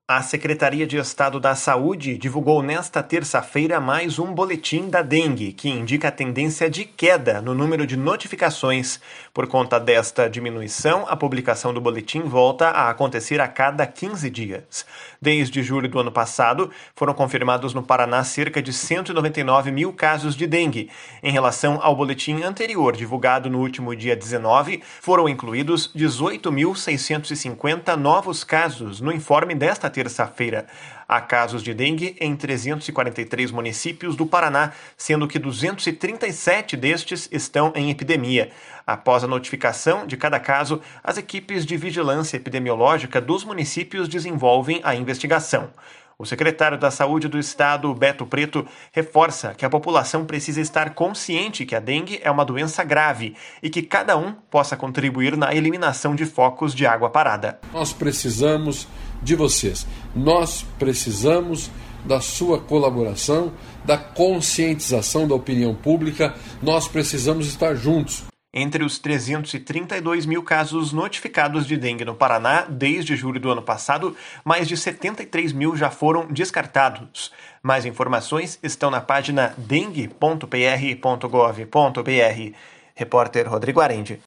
A Secretaria de Estado da Saúde divulgou nesta terça-feira mais um boletim da dengue, que indica a tendência de queda no número de notificações. Por conta desta diminuição, a publicação do boletim volta a acontecer a cada 15 dias. Desde julho do ano passado, foram confirmados no Paraná cerca de 199 mil casos de dengue. Em relação ao boletim anterior, divulgado no último dia 19, foram incluídos 18.650 novos casos no informe desta terça-feira. Há casos de dengue em 343 municípios do Paraná, sendo que 237 destes estão em epidemia. Após a notificação de cada caso, as equipes de vigilância epidemiológica dos municípios desenvolvem a investigação. O secretário da Saúde do Estado, Beto Preto, reforça que a população precisa estar consciente que a dengue é uma doença grave e que cada um possa contribuir na eliminação de focos de água parada. Nós precisamos de vocês. Nós precisamos da sua colaboração, da conscientização da opinião pública. Nós precisamos estar juntos. Entre os 332 mil casos notificados de dengue no Paraná desde julho do ano passado, mais de 73 mil já foram descartados. Mais informações estão na página dengue.pr.gov.br. Repórter Rodrigo Arendi.